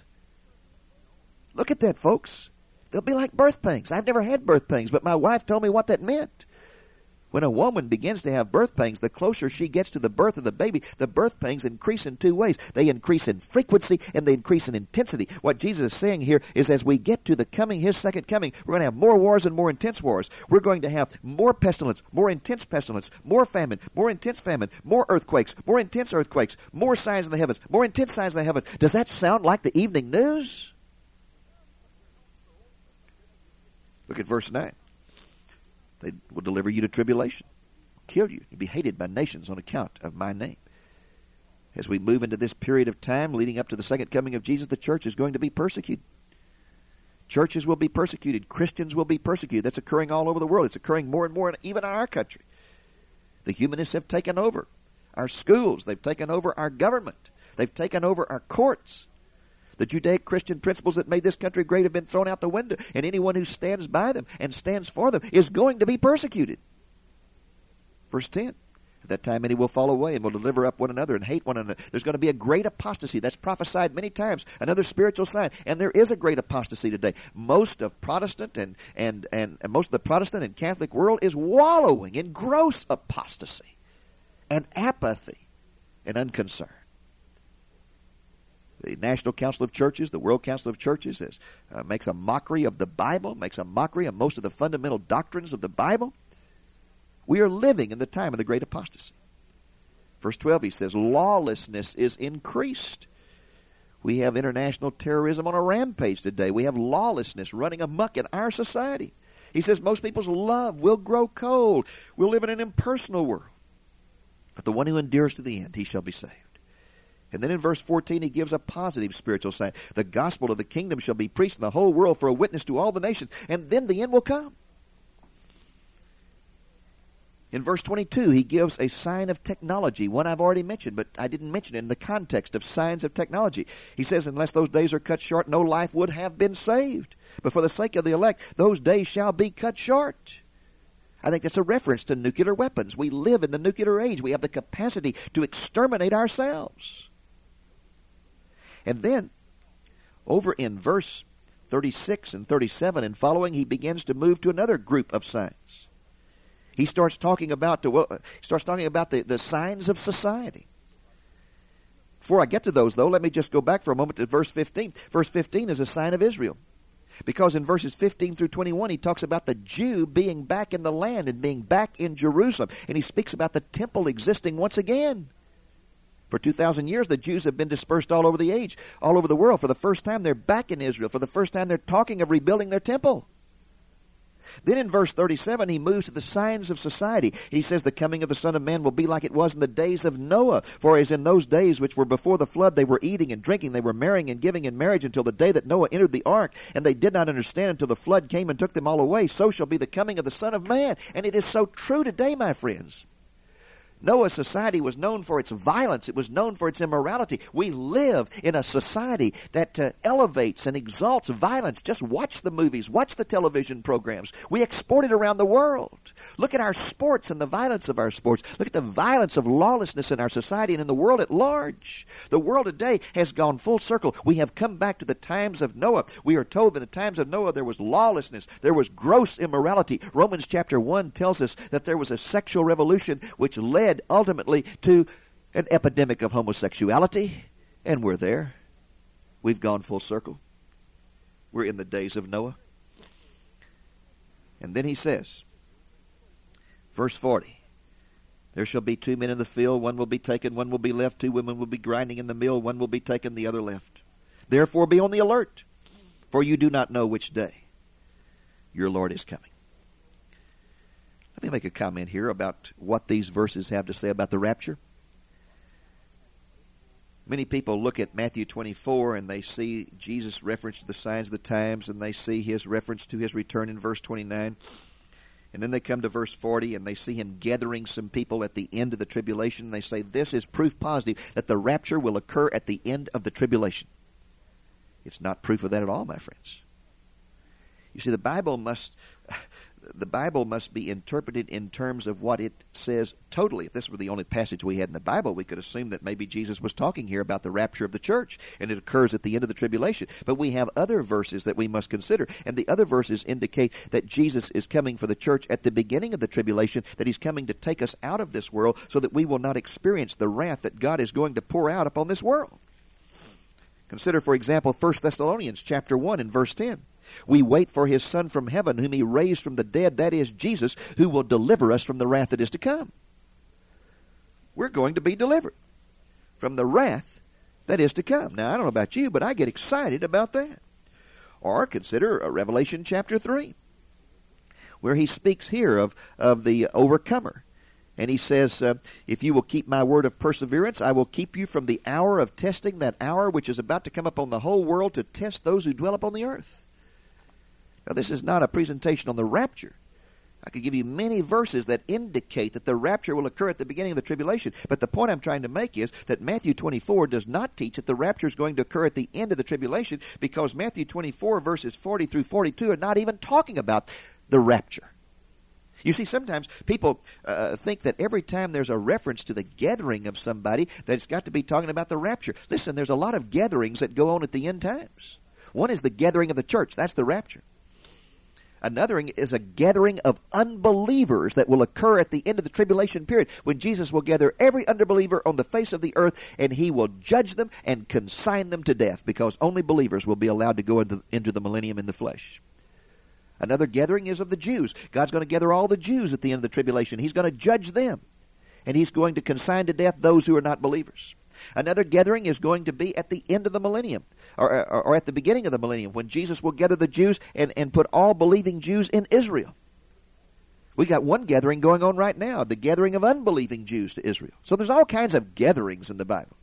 Look at that, folks. They'll be like birth pangs. I've never had birth pangs, but my wife told me what that meant. When a woman begins to have birth pangs, the closer she gets to the birth of the baby, the birth pangs increase in 2 ways. They increase in frequency and they increase in intensity. What Jesus is saying here is as we get to the coming, his second coming, we're going to have more wars and more intense wars. We're going to have more pestilence, more intense pestilence, more famine, more intense famine, more earthquakes, more intense earthquakes, more signs in the heavens, more intense signs in the heavens. Does that sound like the evening news? Look at verse 9. They will deliver you to tribulation, kill you, and be hated by nations on account of my name. As we move into this period of time leading up to the second coming of Jesus, the church is going to be persecuted. Churches will be persecuted. Christians will be persecuted. That's occurring all over the world. It's occurring more and more in even our country. The humanists have taken over our schools. They've taken over our government. They've taken over our courts. The Judaic-Christian principles that made this country great have been thrown out the window, and anyone who stands by them and stands for them is going to be persecuted. Verse 10, at that time many will fall away and will deliver up one another and hate one another. There's going to be a great apostasy. That's prophesied many times, another spiritual sign. And there is a great apostasy today. Most of Protestant and most of the Protestant and Catholic world is wallowing in gross apostasy and apathy and unconcern. The National Council of Churches, the World Council of Churches, makes a mockery of the Bible, makes a mockery of most of the fundamental doctrines of the Bible. We are living in the time of the great apostasy. Verse 12, he says, lawlessness is increased. We have international terrorism on a rampage today. We have lawlessness running amok in our society. He says most people's love will grow cold. We'll live in an impersonal world. But the one who endures to the end, he shall be saved. And then in verse 14, he gives a positive spiritual sign. The gospel of the kingdom shall be preached in the whole world for a witness to all the nations, and then the end will come. In verse 22, he gives a sign of technology, one I've already mentioned, but I didn't mention it in the context of signs of technology. He says, unless those days are cut short, no life would have been saved. But for the sake of the elect, those days shall be cut short. I think that's a reference to nuclear weapons. We live in the nuclear age. We have the capacity to exterminate ourselves. And then, over in verse 36 and 37 and following, he begins to move to another group of signs. He starts talking about the signs of society. Before I get to those, though, let me just go back for a moment to verse 15. Verse 15 is a sign of Israel. Because in verses 15 through 21, he talks about the Jew being back in the land and being back in Jerusalem. And he speaks about the temple existing once again. For 2,000 years, the Jews have been dispersed all over the age, all over the world. For the first time, they're back in Israel. For the first time, they're talking of rebuilding their temple. Then in verse 37, he moves to the signs of society. He says, the coming of the Son of Man will be like it was in the days of Noah. For as in those days which were before the flood, they were eating and drinking, they were marrying and giving in marriage until the day that Noah entered the ark. And they did not understand until the flood came and took them all away. So shall be the coming of the Son of Man. And it is so true today, my friends. Noah's society was known for its violence. It was known for its immorality. We live in a society that elevates and exalts violence. Just watch the movies. Watch the television programs. We export it around the world. Look at our sports and the violence of our sports. Look at the violence of lawlessness in our society and in the world at large. The world today has gone full circle. We have come back to the times of Noah. We are told that in the times of Noah there was lawlessness. There was gross immorality. Romans chapter 1 tells us that there was a sexual revolution which led ultimately to an epidemic of homosexuality, and we're there. We've gone full circle. We're in the days of Noah. And then he says, verse 40, there shall be 2 men in the field, one will be taken, one will be left, 2 women will be grinding in the mill, one will be taken, the other left. Therefore be on the alert, for you do not know which day your Lord is coming. Let me make a comment here about what these verses have to say about the rapture. Many people look at Matthew 24 and they see Jesus' reference to the signs of the times, and they see his reference to his return in verse 29. And then they come to verse 40 and they see him gathering some people at the end of the tribulation. They say this is proof positive that the rapture will occur at the end of the tribulation. It's not proof of that at all, my friends. You see, the Bible must be interpreted in terms of what it says totally. If this were the only passage we had in the Bible, we could assume that maybe Jesus was talking here about the rapture of the church, and it occurs at the end of the tribulation. But we have other verses that we must consider, and the other verses indicate that Jesus is coming for the church at the beginning of the tribulation, that he's coming to take us out of this world so that we will not experience the wrath that God is going to pour out upon this world. Consider, for example, 1 Thessalonians chapter 1 and verse 10. We wait for his Son from heaven, whom he raised from the dead, that is Jesus, who will deliver us from the wrath that is to come. We're going to be delivered from the wrath that is to come. Now, I don't know about you, but I get excited about that. Or consider Revelation chapter 3, where he speaks here of the overcomer. And he says, if you will keep my word of perseverance, I will keep you from the hour of testing, that hour which is about to come upon the whole world to test those who dwell upon the earth. Now, this is not a presentation on the rapture. I could give you many verses that indicate that the rapture will occur at the beginning of the tribulation. But the point I'm trying to make is that Matthew 24 does not teach that the rapture is going to occur at the end of the tribulation, because Matthew 24 verses 40 through 42 are not even talking about the rapture. You see, sometimes people think that every time there's a reference to the gathering of somebody, that it's got to be talking about the rapture. Listen, there's a lot of gatherings that go on at the end times. One is the gathering of the church. That's the rapture. Another is a gathering of unbelievers that will occur at the end of the tribulation period, when Jesus will gather every unbeliever on the face of the earth, and he will judge them and consign them to death, because only believers will be allowed to go into the millennium in the flesh. Another gathering is of the Jews. God's going to gather all the Jews at the end of the tribulation. He's going to judge them, and he's going to consign to death those who are not believers. Another gathering is going to be at the end of the millennium, or at the beginning of the millennium, when Jesus will gather the Jews and put all believing Jews in Israel. We got one gathering going on right now, the gathering of unbelieving Jews to Israel. So there's all kinds of gatherings in the Bible.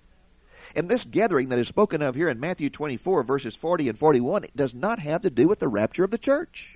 And this gathering that is spoken of here in Matthew 24, verses 40 and 41, it does not have to do with the rapture of the church.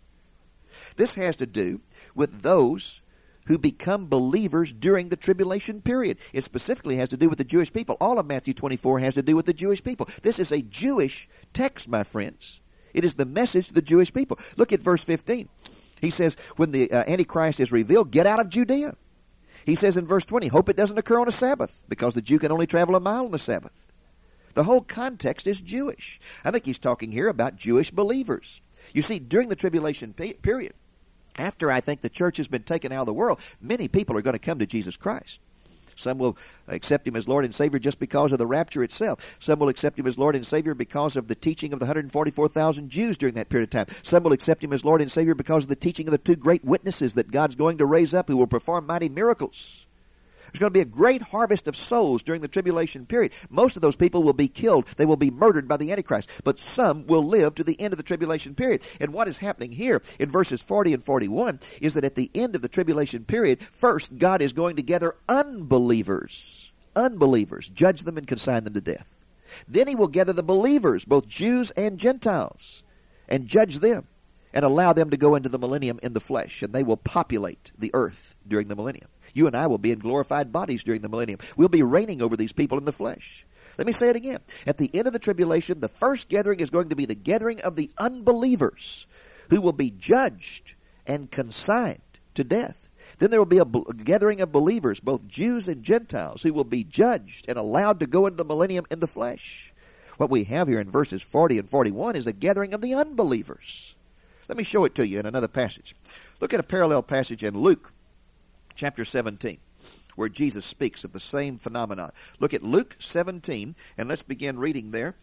This has to do with those who become believers during the tribulation period. It specifically has to do with the Jewish people. All of Matthew 24 has to do with the Jewish people. This is a Jewish text, my friends. It is the message to the Jewish people. Look at verse 15. He says, when the Antichrist is revealed, get out of Judea. He says in verse 20, hope it doesn't occur on a Sabbath, because the Jew can only travel a mile on the Sabbath. The whole context is Jewish. I think he's talking here about Jewish believers. You see, during the tribulation period, after I think the church has been taken out of the world, many people are going to come to Jesus Christ. Some will accept him as Lord and Savior just because of the rapture itself. Some will accept him as Lord and Savior because of the teaching of the 144,000 Jews during that period of time. Some will accept him as Lord and Savior because of the teaching of the two great witnesses that God's going to raise up who will perform mighty miracles. There's going to be a great harvest of souls during the tribulation period. Most of those people will be killed. They will be murdered by the Antichrist. But some will live to the end of the tribulation period. And what is happening here in verses 40 and 41 is that at the end of the tribulation period, first, God is going to gather unbelievers, judge them and consign them to death. Then he will gather the believers, both Jews and Gentiles, and judge them and allow them to go into the millennium in the flesh. And they will populate the earth during the millennium. You and I will be in glorified bodies during the millennium. We'll be reigning over these people in the flesh. Let me say it again. At the end of the tribulation, the first gathering is going to be the gathering of the unbelievers, who will be judged and consigned to death. Then there will be a gathering of believers, both Jews and Gentiles, who will be judged and allowed to go into the millennium in the flesh. What we have here in verses 40 and 41 is a gathering of the unbelievers. Let me show it to you in another passage. Look at a parallel passage in Luke chapter 17, where Jesus speaks of the same phenomenon. Look at Luke 17, and let's begin reading there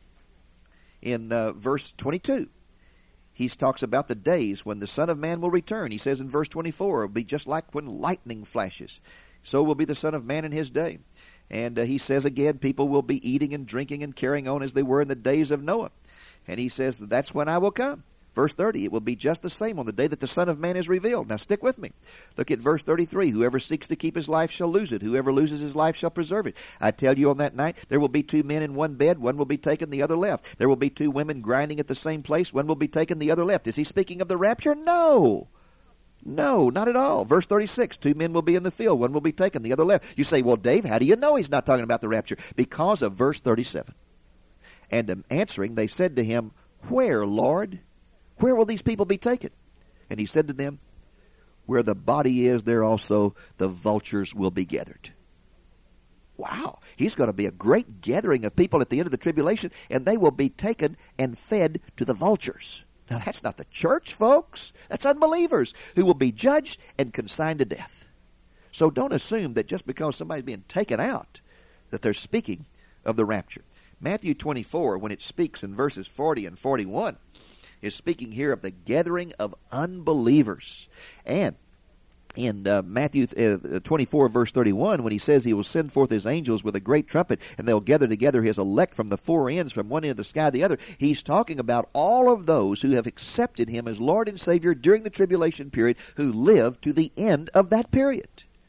in verse 22. He talks about the days when the Son of Man will return. He says in verse 24, it will be just like when lightning flashes. So will be the Son of Man in his day. And he says again, people will be eating and drinking and carrying on as they were in the days of Noah. And he says, that's when I will come. Verse 30, it will be just the same on the day that the Son of Man is revealed. Now stick with me. Look at verse 33. Whoever seeks to keep his life shall lose it. Whoever loses his life shall preserve it. I tell you on that night, there will be two men in one bed. One will be taken, the other left. There will be two women grinding at the same place. One will be taken, the other left. Is he speaking of the rapture? No. No, not at all. Verse 36, two men will be in the field. One will be taken, the other left. You say, well, Dave, how do you know he's not talking about the rapture? Because of verse 37. And answering, they said to him, where, Lord? Where will these people be taken? And he said to them, where the body is, there also the vultures will be gathered. Wow. He's going to be a great gathering of people at the end of the tribulation, and they will be taken and fed to the vultures. Now, that's not the church, folks. That's unbelievers who will be judged and consigned to death. So don't assume that just because somebody's being taken out, that they're speaking of the rapture. Matthew 24, when it speaks in verses 40 and 41, is speaking here of the gathering of unbelievers. And in Matthew 24, verse 31, when he says he will send forth his angels with a great trumpet, and they'll gather together his elect from the four ends, from one end of the sky to the other, he's talking about all of those who have accepted him as Lord and Savior during the tribulation period, who live to the end of that period.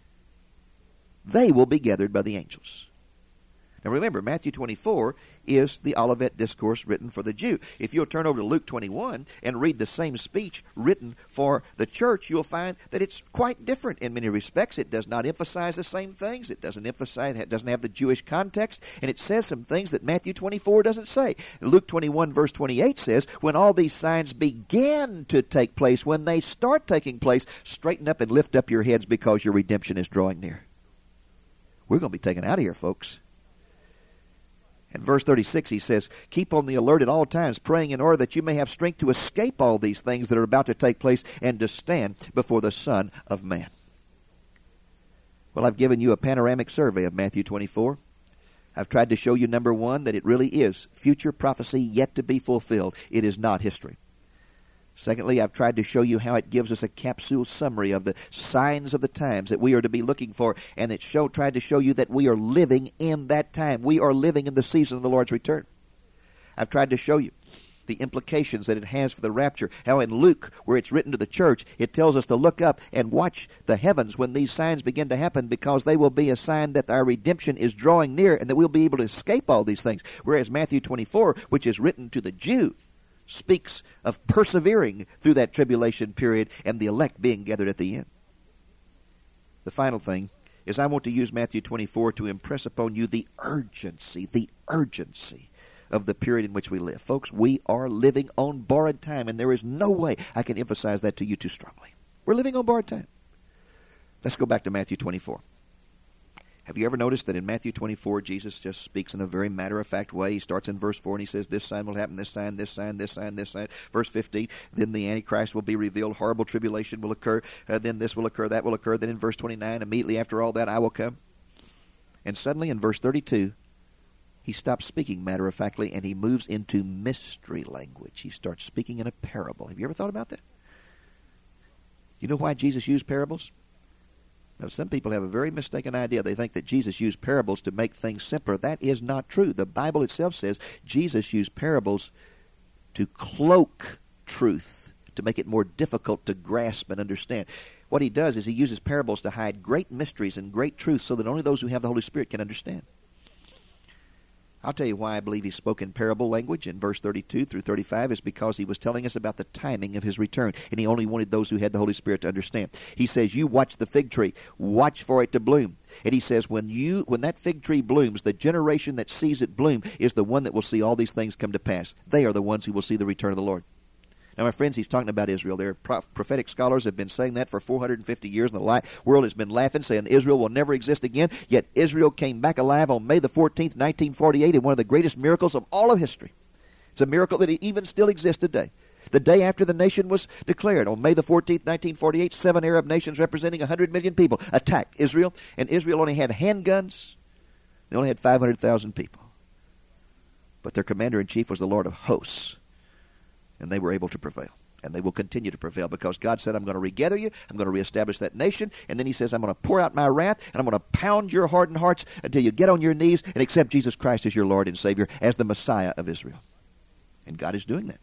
They will be gathered by the angels. Now remember, Matthew 24 is the Olivet Discourse written for the Jew. If you'll turn over to Luke 21 and read the same speech written for the church, you'll find that it's quite different in many respects. It does not emphasize the same things. It doesn't have the Jewish context, and it says some things that Matthew 24 doesn't say. Luke 21 verse 28 says, when all these signs begin to take place, when they start taking place, straighten up and lift up your heads because your redemption is drawing near. We're going to be taken out of here, folks. In verse 36 he says, keep on the alert at all times, praying in order that you may have strength to escape all these things that are about to take place and to stand before the Son of Man. Well, I've given you a panoramic survey of Matthew 24. I've tried to show you, number one, that it really is future prophecy yet to be fulfilled. It is not history. Secondly, I've tried to show you how it gives us a capsule summary of the signs of the times that we are to be looking for, and it tried to show you that we are living in that time. We are living in the season of the Lord's return. I've tried to show you the implications that it has for the rapture, how in Luke, where it's written to the church, it tells us to look up and watch the heavens when these signs begin to happen, because they will be a sign that our redemption is drawing near and that we'll be able to escape all these things. Whereas Matthew 24, which is written to the Jew, speaks of persevering through that tribulation period and the elect being gathered at the end. The final thing is I want to use Matthew 24 to impress upon you the urgency of the period in which we live. Folks, we are living on borrowed time, and there is no way I can emphasize that to you too strongly. We're living on borrowed time. Let's go back to Matthew 24. Have you ever noticed that in Matthew 24, Jesus just speaks in a very matter-of-fact way? He starts in verse 4 and he says, this sign will happen, this sign, this sign, this sign, this sign. Verse 15, then the Antichrist will be revealed, horrible tribulation will occur, then this will occur, that will occur. Then in verse 29, immediately after all that, I will come. And suddenly in verse 32, he stops speaking matter-of-factly and he moves into mystery language. He starts speaking in a parable. Have you ever thought about that? You know why Jesus used parables? Now, some people have a very mistaken idea. They think that Jesus used parables to make things simpler. That is not true. The Bible itself says Jesus used parables to cloak truth, to make it more difficult to grasp and understand. What he does is he uses parables to hide great mysteries and great truths so that only those who have the Holy Spirit can understand. I'll tell you why I believe he spoke in parable language in verse 32 through 35 is because he was telling us about the timing of his return, and he only wanted those who had the Holy Spirit to understand. He says, you watch the fig tree, watch for it to bloom. And he says, when that fig tree blooms, the generation that sees it bloom is the one that will see all these things come to pass. They are the ones who will see the return of the Lord. Now, my friends, he's talking about Israel. Their prophetic scholars have been saying that for 450 years, and the world has been laughing, saying Israel will never exist again. Yet Israel came back alive on May the 14th, 1948, in one of the greatest miracles of all of history. It's a miracle that even still exists today. The day after the nation was declared, on May the 14th, 1948, 7 Arab nations representing 100 million people attacked Israel, and Israel only had handguns. They only had 500,000 people. But their commander-in-chief was the Lord of hosts. And they were able to prevail. And they will continue to prevail because God said, I'm going to regather you. I'm going to reestablish that nation. And then he says, I'm going to pour out my wrath, and I'm going to pound your hardened hearts until you get on your knees and accept Jesus Christ as your Lord and Savior, as the Messiah of Israel. And God is doing that.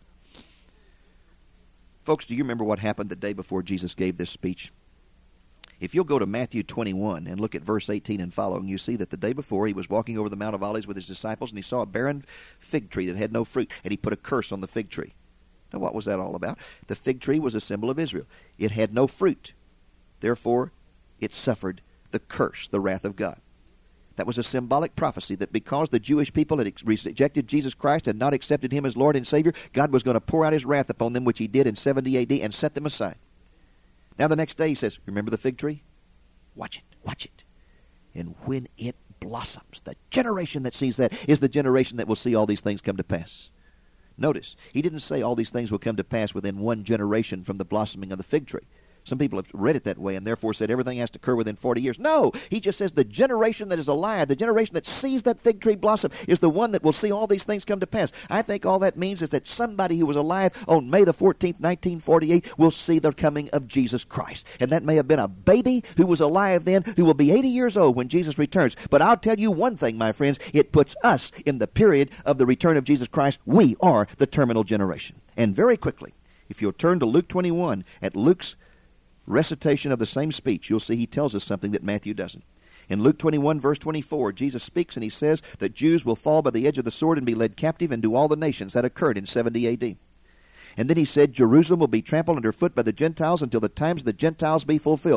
Folks, do you remember what happened the day before Jesus gave this speech? If you'll go to Matthew 21 and look at verse 18 and following, you see that the day before he was walking over the Mount of Olives with his disciples, and he saw a barren fig tree that had no fruit, and he put a curse on the fig tree. Now, what was that all about? The fig tree was a symbol of Israel. It had no fruit. Therefore, it suffered the curse, the wrath of God. That was a symbolic prophecy that because the Jewish people had rejected Jesus Christ and not accepted him as Lord and Savior, God was going to pour out his wrath upon them, which he did in 70 A.D., and set them aside. Now, the next day he says, remember the fig tree? Watch it, watch it. And when it blossoms, the generation that sees that is the generation that will see all these things come to pass. Notice, he didn't say all these things will come to pass within one generation from the blossoming of the fig tree. Some people have read it that way and therefore said everything has to occur within 40 years. No, he just says the generation that is alive, the generation that sees that fig tree blossom, is the one that will see all these things come to pass. I think all that means is that somebody who was alive on May the 14th, 1948 will see the coming of Jesus Christ. And that may have been a baby who was alive then, who will be 80 years old when Jesus returns. But I'll tell you one thing, my friends, it puts us in the period of the return of Jesus Christ. We are the terminal generation. And very quickly, if you'll turn to Luke 21, at Luke's recitation of the same speech, you'll see he tells us something that Matthew doesn't. In Luke 21, verse 24, Jesus speaks and he says that Jews will fall by the edge of the sword and be led captive into all the nations. That occurred in 70 A.D. And then he said, Jerusalem will be trampled underfoot by the Gentiles until the times of the Gentiles be fulfilled.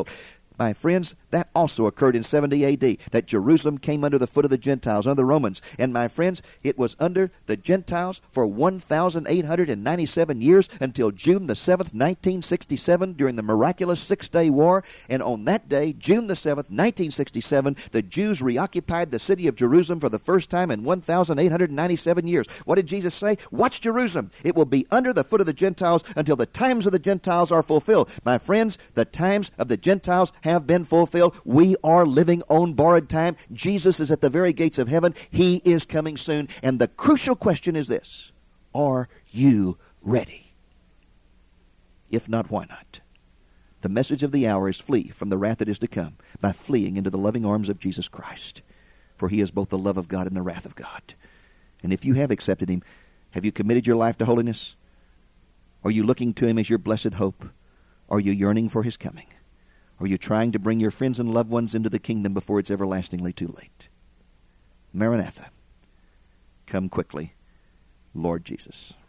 My friends, that also occurred in 70 A.D., that Jerusalem came under the foot of the Gentiles, under the Romans. And my friends, it was under the Gentiles for 1,897 years until June the 7th, 1967, during the miraculous Six-Day War. And on that day, June the 7th, 1967, the Jews reoccupied the city of Jerusalem for the first time in 1,897 years. What did Jesus say? Watch Jerusalem. It will be under the foot of the Gentiles until the times of the Gentiles are fulfilled. My friends, the times of the Gentiles have been fulfilled. We are living on borrowed time. Jesus is at the very gates of heaven. He is coming soon. And the crucial question is this: are you ready? If not, why not? The message of the hour is flee from the wrath that is to come by fleeing into the loving arms of Jesus Christ. For he is both the love of God and the wrath of God. And if you have accepted him, have you committed your life to holiness? Are you looking to him as your blessed hope? Are you yearning for his coming? Are you trying to bring your friends and loved ones into the kingdom before it's everlastingly too late? Maranatha, come quickly, Lord Jesus.